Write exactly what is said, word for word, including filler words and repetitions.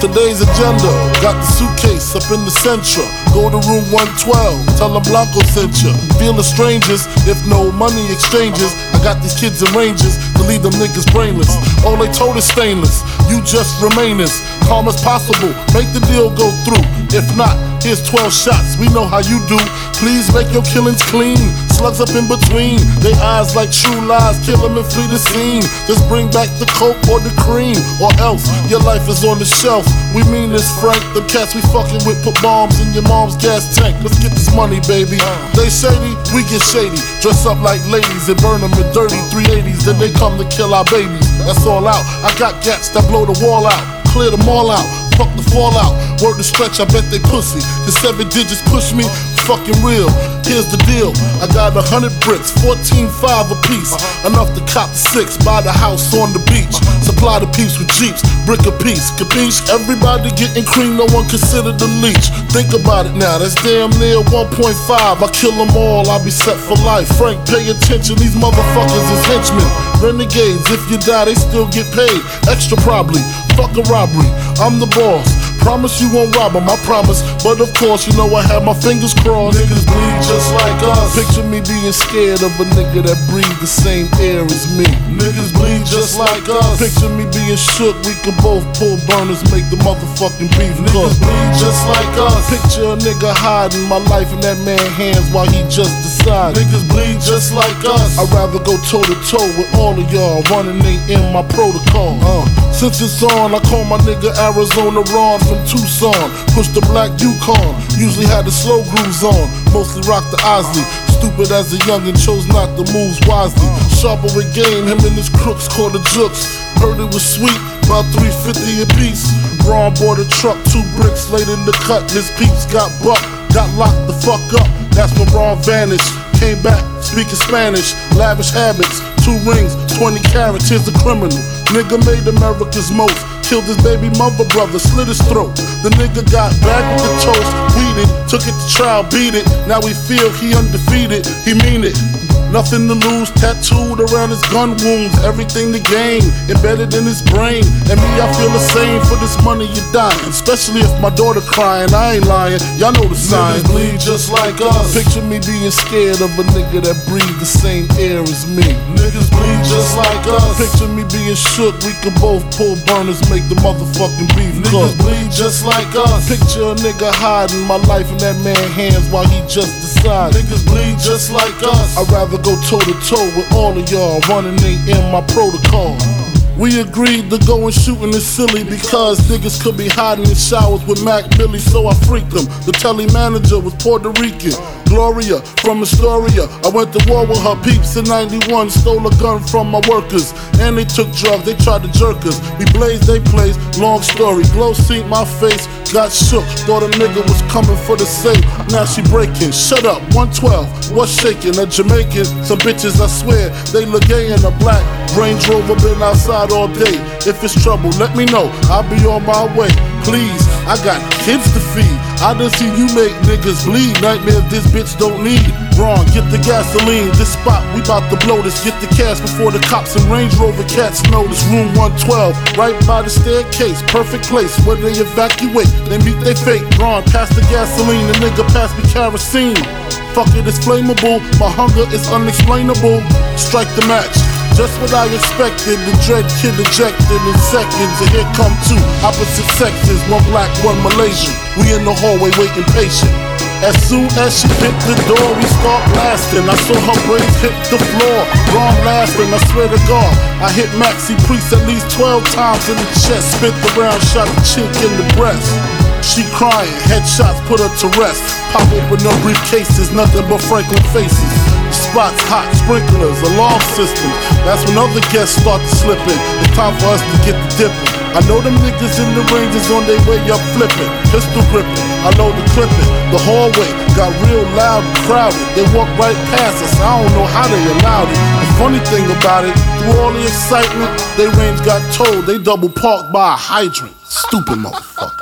Today's agenda, got the suitcase up in the Centra. Go to room one twelve, tell them Blanco sent ya. Feel the strangers, if no money exchanges. I got these kids in ranges to leave them niggas brainless. All they told is stainless, you just remain as calm as possible. Make the deal go through. If not, here's twelve shots, we know how you do. Please make your killings clean. Slugs up in between, they eyes like true lies. Kill them and flee the scene. Just bring back the coke or the cream, or else your life is on the shelf. We mean this, Frank. The cats we fucking with put bombs in your mom's gas tank. Let's get this money, baby. They shady, we get shady. Dress up like ladies and burn them in dirty three eighties. Then they come to kill our babies. That's all out. I got gats that blow the wall out. Clear them all out. Fuck the fallout. Word to stretch, I bet they pussy. The seven digits push me, fucking real. Here's the deal, I got a hundred bricks, fourteen five a piece. Enough to cop six, buy the house on the beach. Supply the peeps with jeeps, brick a piece, capiche? Everybody getting cream, no one considered the leech. Think about it now, that's damn near one point five. I kill them all, I'll be set for life. Frank, pay attention, these motherfuckers is henchmen. Renegades, if you die, they still get paid. Extra probably, fuck a robbery, I'm the boss. Promise you won't rob them, I promise. But of course, you know I have my fingers crossed. Niggas bleed just like us. Picture me being scared of a nigga that breathe the same air as me. Niggas bleed just like us. Picture me being shook, we could both pull burners, make the motherfucking beef cook. Niggas bleed just like us. Picture a nigga hiding my life in that man's hands while he just decided. Niggas bleed just like us. I'd rather go toe to toe with all of y'all, running ain't in my protocol. Uh, since it's on, I call my nigga Arizona Ron from Tucson. Push the black Yukon, usually had the slow grooves on. Mostly rock the Osley. Stupid as a youngin', chose not to move wisely. Sharper with game, him and his crooks called the jooks. Heard it was sweet, about three fifty a piece. Ron bought a truck, two bricks laid in the cut. His peeps got bucked, got locked the fuck up. That's when Ron vanished. Came back, speaking Spanish, lavish habits, two rings, twenty carats, here's the criminal. Nigga made America's most, killed his baby mother brother, slit his throat. The nigga got back with the toast, weeded, took it to trial, beat it. Now we feel he undefeated, he mean it. Nothing to lose, tattooed around his gun wounds. Everything to gain, embedded in his brain. And me, I feel the same. For this money, you're dying. Especially if my daughter crying, I ain't lying. Y'all know the sign. Niggas bleed just like us. Picture me being scared of a nigga that breathe the same air as me. Niggas bleed just like us. Picture me being shook, we could both pull burners, make the motherfucking beef cook. Niggas bleed just like us. Picture a nigga hiding my life in that man's hands while he just decided. Niggas bleed just like us. I'd rather go toe to toe with all of y'all, running ain't in my protocol. We agreed to go and shooting is silly because niggas could be hiding in showers with Mac Billy, so I freaked them. The telly manager was Puerto Rican, Gloria from Astoria. I went to war with her peeps in ninety-one, stole a gun from my workers, and they took drugs, they tried to jerk us. We blazed, they blazed, long story. Glow seen my face, got shook, thought a nigga was coming for the safe. Now she breaking, shut up, one twelve, what's shaking? A Jamaican, some bitches I swear, they look gay in a black Range Rover, been outside all day. If it's trouble, let me know, I'll be on my way. Please, I got kids to feed. I done seen you make niggas bleed. Nightmare this bitch don't need. Wrong, get the gasoline. This spot, we bout to blow this. Get the cash before the cops and Range Rover cats know this. Room one twelve, right by the staircase. Perfect place where they evacuate. They meet they fate. Wrong, pass the gasoline. The nigga pass me kerosene. Fuck it, it's flammable. My hunger is unexplainable. Strike the match. Just what I expected, the dread kid ejected in seconds. And here come two opposite sexes, one black, one Malaysian. We in the hallway waiting patient. As soon as she hit the door, we start blasting. I saw her braids hit the floor, wrong laughing, I swear to God. I hit Maxi Priest at least twelve times in the chest. Spit the round, shot the chick in the breast. She crying, headshots put her to rest. Pop open her briefcases, nothing but Franklin faces. Spots hot, sprinklers, alarm systems. That's when other guests start to slip in. It's time for us to get the dipping. I know them niggas in the ranges on their way up flipping. Pistol gripping, I know the clipping. The hallway got real loud and crowded. They walked right past us, I don't know how they allowed it. The funny thing about it, through all the excitement, they range got told they double parked by a hydrant. Stupid motherfucker.